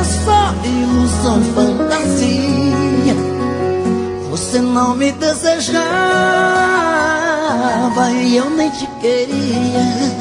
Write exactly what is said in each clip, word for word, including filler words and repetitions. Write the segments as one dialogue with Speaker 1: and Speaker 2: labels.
Speaker 1: era só ilusão, fantasia. Você não me desejava e eu nem te queria.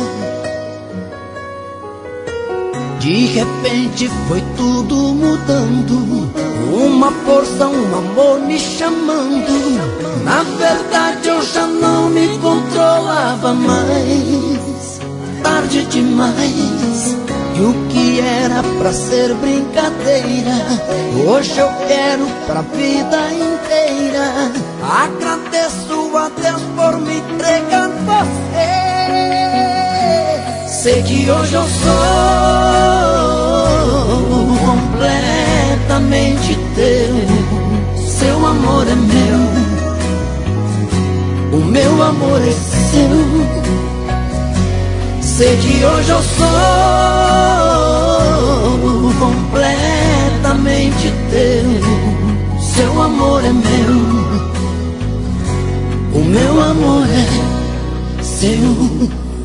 Speaker 1: De repente foi tudo mudando, uma força, um amor me chamando. Na verdade eu já não me controlava mais. Tarde demais, e o que era pra ser brincadeira, hoje eu quero pra vida inteira. Agradeço a Deus por me entregar você. Sei que hoje eu sou completamente teu. Seu amor é meu, o meu amor é seu. Sei que hoje eu sou completamente teu. Seu amor é meu, o meu amor é seu.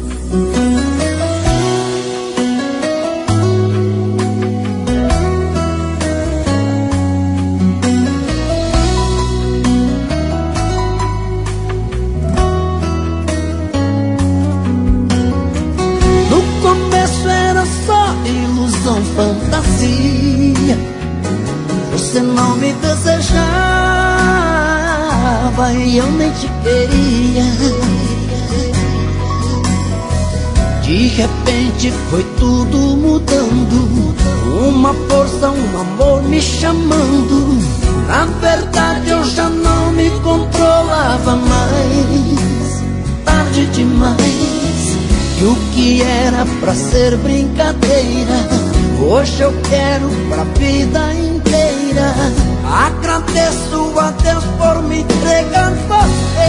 Speaker 1: Ilusão, fantasia. Você não me desejava e eu nem te queria. De repente foi tudo mudando, uma força, um amor me chamando. Na verdade eu já não me controlava mais. Tarde demais, e o que era pra ser brincadeira, hoje eu quero pra vida inteira. Agradeço a Deus por me entregar você.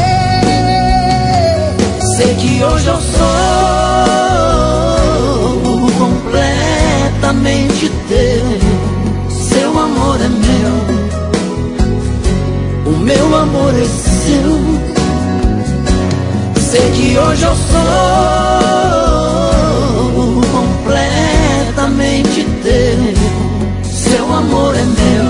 Speaker 1: Sei que hoje eu sou completamente teu. Seu amor é meu, o meu amor é seu. Sei que hoje eu sou completamente teu. Seu amor é meu,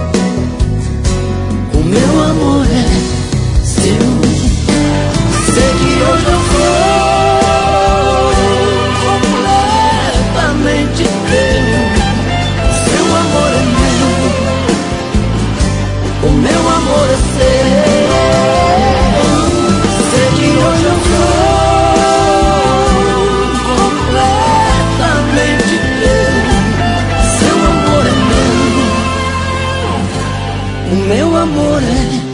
Speaker 1: o meu amor é seu. Sei que hoje eu sou completamente teu. Seu amor é meu, o meu amor é seu. Sei que hoje eu sou completamente teu. Seu amor é meu, o meu amor é